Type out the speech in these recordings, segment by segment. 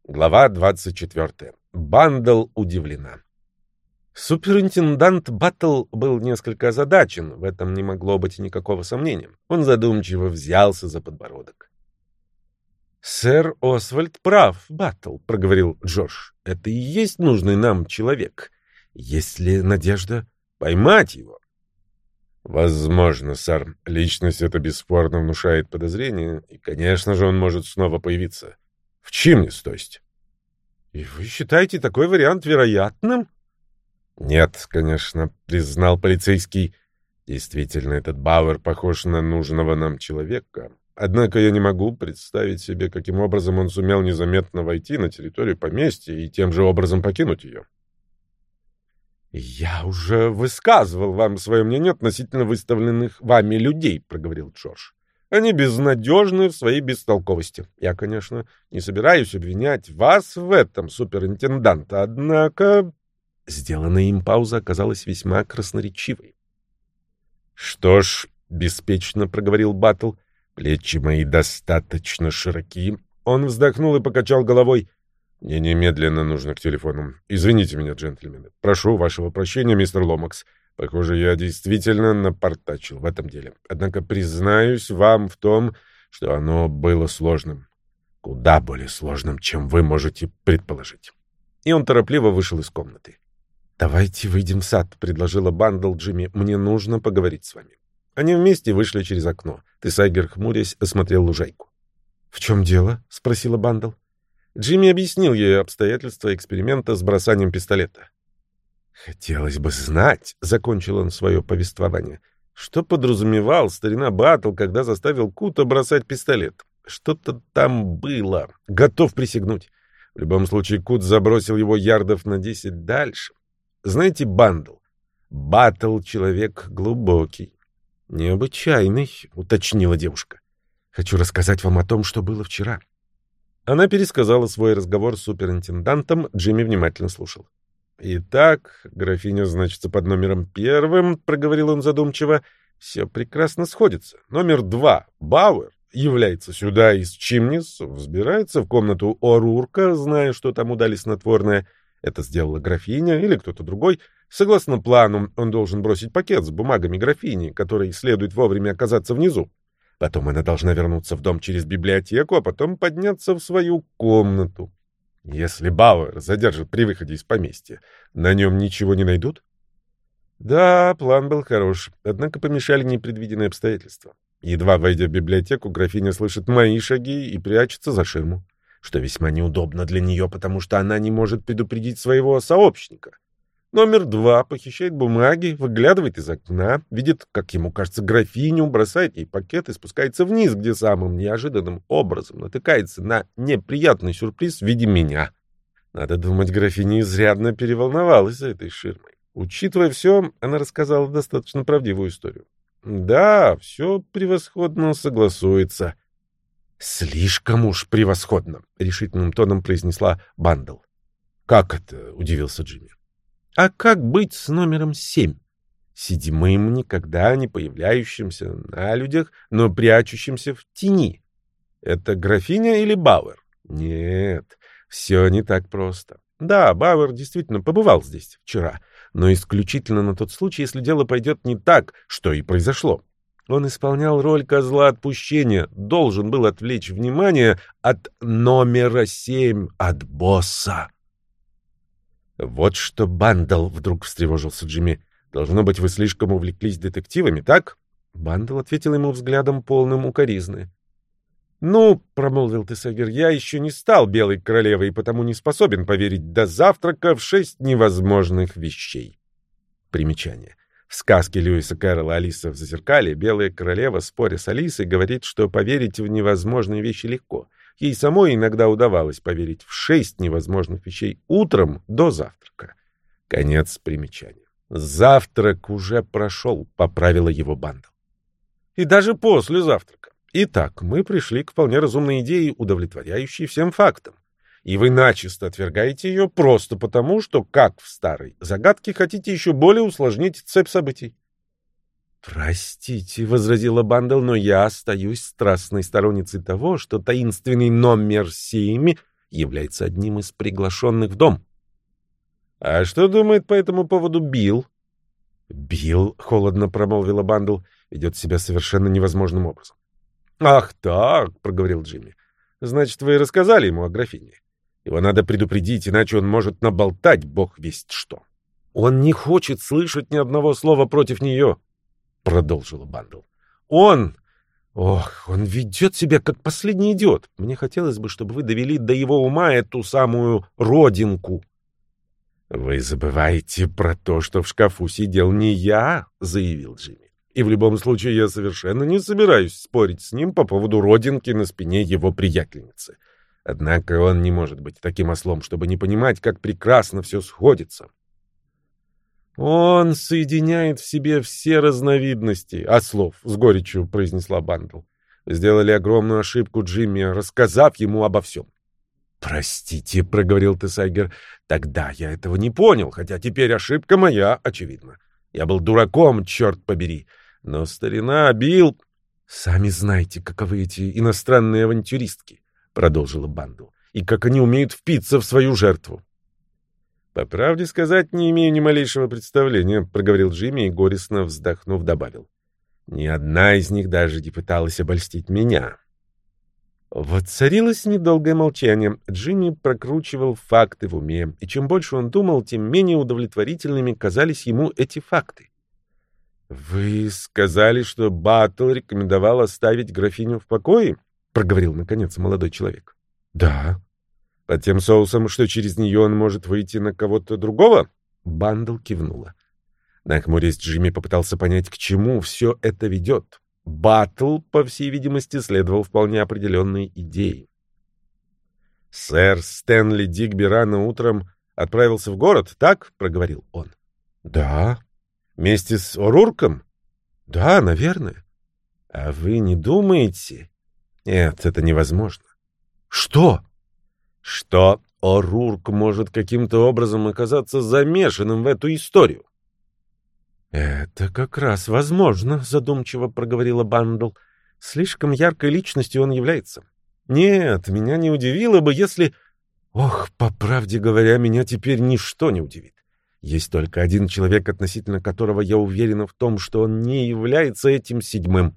Глава 24. Бандл удивлена. Суперинтендант Баттл был несколько озадачен, в этом не могло быть никакого сомнения. Он задумчиво взялся за подбородок. «Сэр Освальд прав, Баттл», — проговорил Джордж. «Это и есть нужный нам человек. Есть ли надежда поймать его?» «Возможно, сэр. Личность эта бесспорно внушает подозрения, и, конечно же, он может снова появиться. В Чимнис, то есть». «И вы считаете такой вариант вероятным?» «Нет, конечно», — признал полицейский. «Действительно, этот Бауэр похож на нужного нам человека. Однако я не могу представить себе, каким образом он сумел незаметно войти на территорию поместья и тем же образом покинуть ее». «Я уже высказывал вам свое мнение относительно выставленных вами людей», — проговорил Джордж. «Они безнадежны в своей бестолковости. Я, конечно, не собираюсь обвинять вас в этом, суперинтендант, однако...» Сделанная им пауза оказалась весьма красноречивой. «Что ж», — беспечно проговорил Баттл, — «плечи мои достаточно широки». Он вздохнул и покачал головой. «Мне немедленно нужно к телефону. Извините меня, джентльмены. Прошу вашего прощения, мистер Ломакс. Похоже, я действительно напортачил в этом деле. Однако признаюсь вам в том, что оно было сложным. Куда более сложным, чем вы можете предположить». И он торопливо вышел из комнаты. «Давайте выйдем в сад», — предложила Бандл Джимми. «Мне нужно поговорить с вами». Они вместе вышли через окно. Тесайгер, хмурясь, осмотрел лужайку. «В чем дело?» — спросила Бандл. Джимми объяснил ей обстоятельства эксперимента с бросанием пистолета. «Хотелось бы знать», — закончил он свое повествование, «что подразумевал старина Баттл, когда заставил Кута бросать пистолет. Что-то там было. Готов присягнуть. В любом случае, Кут забросил его ярдов на 10 дальше. Знаете, Баттл человек глубокий». «Необычайный», — уточнила девушка. «Хочу рассказать вам о том, что было вчера». Она пересказала свой разговор с суперинтендантом, Джимми внимательно слушал. «Итак, графиня значится под номером 1, — проговорил он задумчиво, — все прекрасно сходится. Номер 2, Бауэр, является сюда из Чимнис, взбирается в комнату О'Рурка, зная, что тому дали снотворное. Это сделала графиня или кто-то другой. Согласно плану, он должен бросить пакет с бумагами графини, которой следует вовремя оказаться внизу. Потом она должна вернуться в дом через библиотеку, а потом подняться в свою комнату. Если Бауэр задержит при выходе из поместья, на нем ничего не найдут?» Да, план был хорош, однако помешали непредвиденные обстоятельства. Едва войдя в библиотеку, графиня слышит мои шаги и прячется за ширму, что весьма неудобно для нее, потому что она не может предупредить своего сообщника. Номер 2 похищает бумаги, выглядывает из окна, видит, как ему кажется, графиню, бросает ей пакет и спускается вниз, где самым неожиданным образом натыкается на неприятный сюрприз в виде меня. Надо думать, графиня изрядно переволновалась за этой ширмой. Учитывая все, она рассказала достаточно правдивую историю. Да, все превосходно согласуется. «Слишком уж превосходно», — решительным тоном произнесла Бандл. «Как это?» — удивился Джимми. «А как быть с номером 7? Седьмым, никогда не появляющимся на людях, но прячущимся в тени. Это графиня или Бауэр? Нет, все не так просто. Да, Бауэр действительно побывал здесь вчера, но исключительно на тот случай, если дело пойдет не так, что и произошло. Он исполнял роль козла отпущения, должен был отвлечь внимание от номера 7, от босса». «Вот что, Бандл», — вдруг встревожился Джимми, — «должно быть, вы слишком увлеклись детективами, так?» Бандл ответил ему взглядом полным укоризны. «Ну, — промолвил Тесегер, — я еще не стал белой королевой и потому не способен поверить до завтрака в 6 невозможных вещей». Примечание. В сказке Льюиса Кэрролла «Алиса в зазеркалье» белая королева, споря с Алисой, говорит, что поверить в невозможные вещи легко. Ей самой иногда удавалось поверить в 6 невозможных вещей утром до завтрака. Конец примечания. «Завтрак уже прошел», — поправила его Бандл. «И даже после завтрака. Итак, мы пришли к вполне разумной идее, удовлетворяющей всем фактам. И вы начисто отвергаете ее просто потому, что, как в старой загадке, хотите еще более усложнить цепь событий». «Простите», — возразила Бандл, — «но я остаюсь страстной сторонницей того, что таинственный номер 7 является одним из приглашенных в дом. «А что думает по этому поводу Билл?» «Билл», — холодно промолвила Бандл, — «ведет себя совершенно невозможным образом». «Ах так», — проговорил Джимми. «Значит, вы рассказали ему о графине. Его надо предупредить, иначе он может наболтать бог весть что». «Он не хочет слышать ни одного слова против нее», — продолжила Бандл. «Он ведет себя как последний идиот. Мне хотелось бы, чтобы вы довели до его ума эту самую родинку». «Вы забываете про то, что в шкафу сидел не я», — заявил Джимми. «И в любом случае я совершенно не собираюсь спорить с ним по поводу родинки на спине его приятельницы. Однако он не может быть таким ослом, чтобы не понимать, как прекрасно все сходится». «Он соединяет в себе все разновидности ослов», — с горечью произнесла Бандл. «Вы сделали огромную ошибку, Джимми, рассказав ему обо всем». «Простите», — проговорил Тесайгер, — «тогда я этого не понял, хотя теперь ошибка моя очевидна. Я был дураком, черт побери. Но старина Билл...» «Сами знаете, каковы эти иностранные авантюристки», — продолжила Бандл, — «и как они умеют впиться в свою жертву». «По правде сказать, не имею ни малейшего представления», — проговорил Джимми и, горестно вздохнув, добавил. «Ни одна из них даже не пыталась обольстить меня». Воцарилось недолгое молчание. Джимми прокручивал факты в уме, и чем больше он думал, тем менее удовлетворительными казались ему эти факты. «Вы сказали, что Баттл рекомендовал оставить графиню в покое?» — проговорил, наконец, молодой человек. «Да». «Под тем соусом, что через нее он может выйти на кого-то другого?» Бандл кивнула. Нахмурясь, Джимми попытался понять, к чему все это ведет. Баттл, по всей видимости, следовал вполне определенной идее. «Сэр Стэнли Дигби рано утром отправился в город, так?» — проговорил он. «Да». «Вместе с О'Рурком?» «Да, наверное». «А вы не думаете?» «Нет, это невозможно». «Что?» «Что О'Рурк может каким-то образом оказаться замешанным в эту историю». «Это как раз возможно», — задумчиво проговорила Бандл. «Слишком яркой личностью он является. Нет, меня не удивило бы, если... Ох, по правде говоря, меня теперь ничто не удивит. Есть только один человек, относительно которого я уверена в том, что он не является этим седьмым».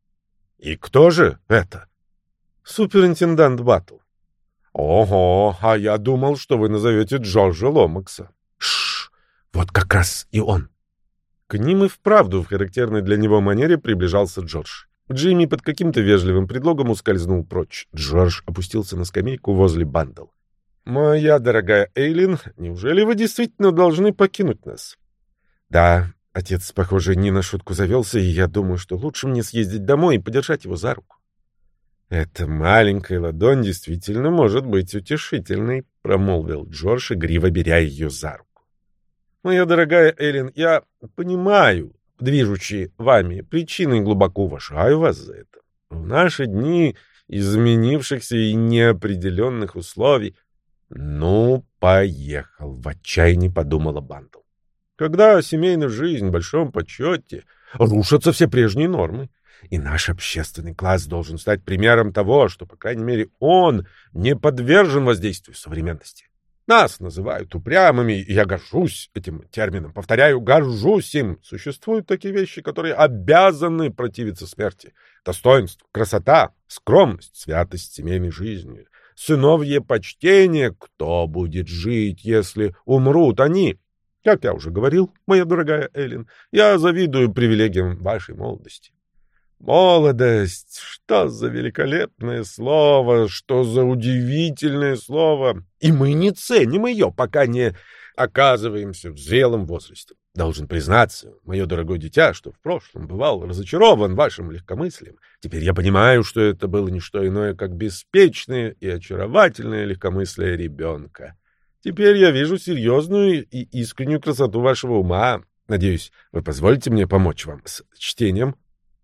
«И кто же это?» «Суперинтендант Баттл». «Ого, а я думал, что вы назовете Джорджа Ломакса». «Шш, вот как раз и он». К ним и вправду в характерной для него манере приближался Джордж. Джимми под каким-то вежливым предлогом ускользнул прочь. Джордж опустился на скамейку возле Бандл. «Моя дорогая Эйлин, неужели вы действительно должны покинуть нас?» «Да, отец, похоже, не на шутку завелся, и я думаю, что лучше мне съездить домой и подержать его за руку». «Эта маленькая ладонь действительно может быть утешительной», — промолвил Джордж, игриво беря ее за руку. «Моя дорогая Эллен, я понимаю, движущие вами причины, глубоко уважаю вас за это. В наши дни изменившихся и неопределенных условий...» «Ну, поехал», — в отчаянии подумала Бандл. «Когда семейная жизнь в большом почете, рушатся все прежние нормы, и наш общественный класс должен стать примером того, что, по крайней мере, он не подвержен воздействию современности. Нас называют упрямыми, и я горжусь этим термином. Повторяю, горжусь им. Существуют такие вещи, которые обязаны противиться смерти. Достоинство, красота, скромность, святость семейной жизни, сыновье почтение. Кто будет жить, если умрут они? Как я уже говорил, моя дорогая Эллен, я завидую привилегиям вашей молодости». Молодость, что за великолепное слово, что за удивительное слово. И мы не ценим ее, пока не оказываемся в зрелом возрасте. Должен признаться, мое дорогое дитя, что в прошлом бывал разочарован вашим легкомыслием. Теперь я понимаю, что это было не что иное, как беспечное и очаровательное легкомыслие ребенка. Теперь я вижу серьезную и искреннюю красоту вашего ума. Надеюсь, вы позволите мне помочь вам с чтением?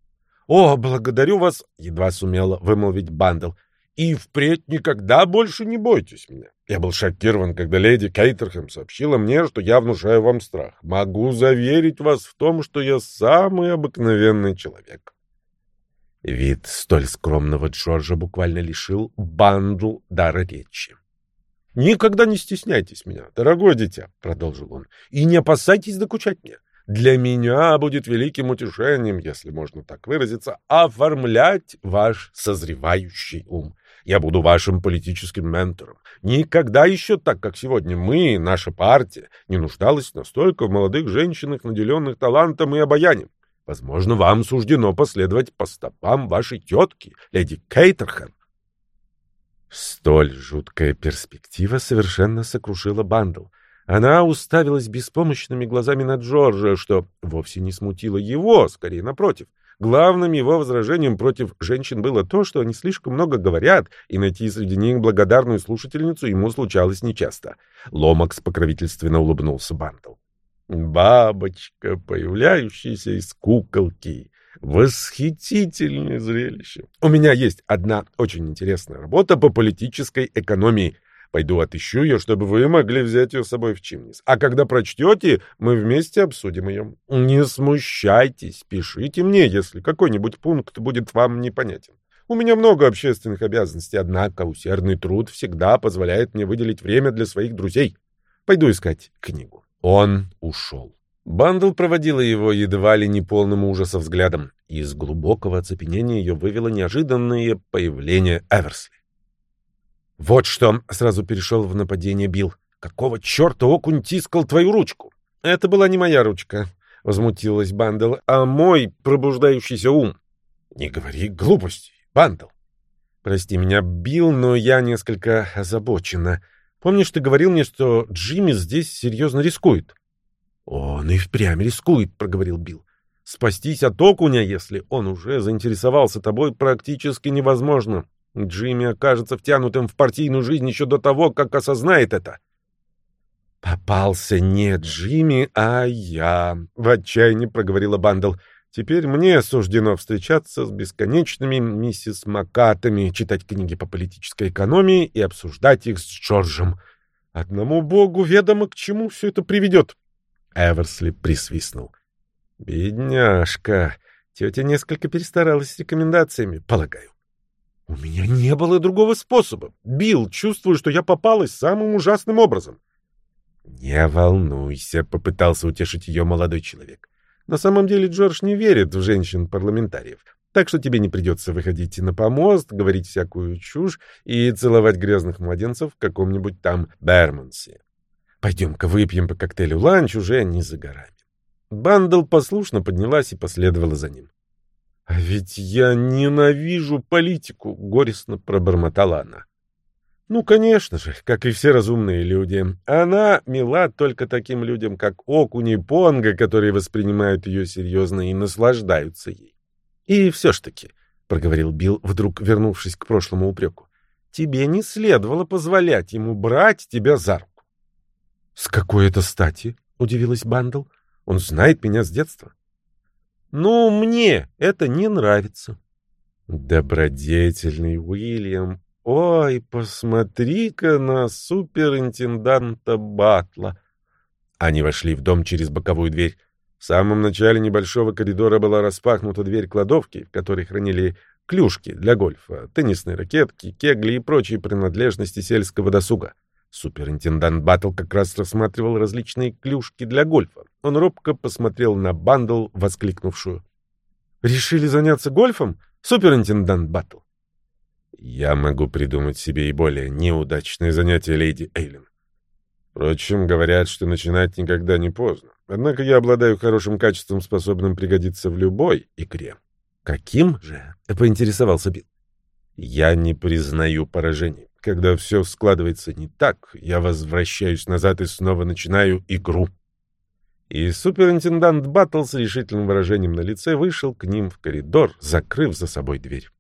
«О, благодарю вас!» — едва сумела вымолвить Бандл. «И впредь никогда больше не бойтесь меня. Я был шокирован, когда леди Кейтерхэм сообщила мне, что я внушаю вам страх. Могу заверить вас в том, что я самый обыкновенный человек». Вид столь скромного Джорджа буквально лишил Бандл дара речи. «Никогда не стесняйтесь меня, дорогое дитя», — продолжил он, — «и не опасайтесь докучать мне. Для меня будет великим утешением, если можно так выразиться, оформлять ваш созревающий ум. Я буду вашим политическим ментором. Никогда еще так, как сегодня, наша партия, не нуждалась настолько в молодых женщинах, наделенных талантом и обаянием. Возможно, вам суждено последовать по стопам вашей тетки, леди Кейтерхэм». Столь жуткая перспектива совершенно сокрушила Бандл. Она уставилась беспомощными глазами на Джорджа, что вовсе не смутило его, скорее напротив. Главным его возражением против женщин было то, что они слишком много говорят, и найти среди них благодарную слушательницу ему случалось нечасто. Ломакс покровительственно улыбнулся Бандл. «Бабочка, появляющаяся из куколки. Восхитительное зрелище. У меня есть одна очень интересная работа по политической экономии. Пойду отыщу ее, чтобы вы могли взять ее с собой в Чимнис. А когда прочтете, мы вместе обсудим ее. Не смущайтесь, пишите мне, если какой-нибудь пункт будет вам непонятен. У меня много общественных обязанностей, однако усердный труд всегда позволяет мне выделить время для своих друзей. Пойду искать книгу». Он ушел. Бандл проводила его едва ли не полным ужаса взглядом. Из глубокого оцепенения ее вывело неожиданное появление Эверсли. «Вот что!» — сразу перешел в нападение Билл. «Какого черта окунь тискал твою ручку?» «Это была не моя ручка», — возмутилась Бандл, — «а мой пробуждающийся ум». «Не говори глупостей, Бандл». «Прости меня, Билл, но я несколько озабочена. Помнишь, ты говорил мне, что Джимми здесь серьезно рискует?» «Он и впрямь рискует», — проговорил Билл. «Спастись от окуня, если он уже заинтересовался тобой, практически невозможно. Джимми окажется втянутым в партийную жизнь еще до того, как осознает это». «Попался не Джимми, а я», — в отчаянии проговорила Бандл. «Теперь мне суждено встречаться с бесконечными миссис Макатами, читать книги по политической экономии и обсуждать их с Джорджем. Одному богу ведомо, к чему все это приведет». Эверсли присвистнул. «Бедняжка, тетя несколько перестаралась с рекомендациями, полагаю». «У меня не было другого способа. Билл, чувствую, что я попалась самым ужасным образом». «Не волнуйся», — попытался утешить ее молодой человек. «На самом деле Джордж не верит в женщин-парламентариев, так что тебе не придется выходить на помост, говорить всякую чушь и целовать грязных младенцев в каком-нибудь там Бермонсе. Пойдем-ка выпьем по коктейлю, ланч уже не за горами». Бандл послушно поднялась и последовала за ним. «А ведь я ненавижу политику», — горестно пробормотала она. «Ну, конечно же, как и все разумные люди. Она мила только таким людям, как Окунь и Понго, которые воспринимают ее серьезно и наслаждаются ей». «И все ж таки», — проговорил Билл, вдруг вернувшись к прошлому упреку, — «тебе не следовало позволять ему брать тебя за руку». «С какой это стати?» — удивилась Бандл. «Он знает меня с детства». «Ну, мне это не нравится». «Добродетельный Уильям, ой, посмотри-ка на суперинтенданта Батла». Они вошли в дом через боковую дверь. В самом начале небольшого коридора была распахнута дверь кладовки, в которой хранили клюшки для гольфа, теннисные ракетки, кегли и прочие принадлежности сельского досуга. Суперинтендант Баттл как раз рассматривал различные клюшки для гольфа. Он робко посмотрел на Бандл, воскликнувшую: «Решили заняться гольфом, суперинтендант Баттл?» «Я могу придумать себе и более неудачное занятие, леди Эйлин. Впрочем, говорят, что начинать никогда не поздно. Однако я обладаю хорошим качеством, способным пригодиться в любой игре». «Каким же?» — поинтересовался Билл. «Я не признаю поражений. Когда все складывается не так, я возвращаюсь назад и снова начинаю игру». И суперинтендант Баттл с решительным выражением на лице вышел к ним в коридор, закрыв за собой дверь.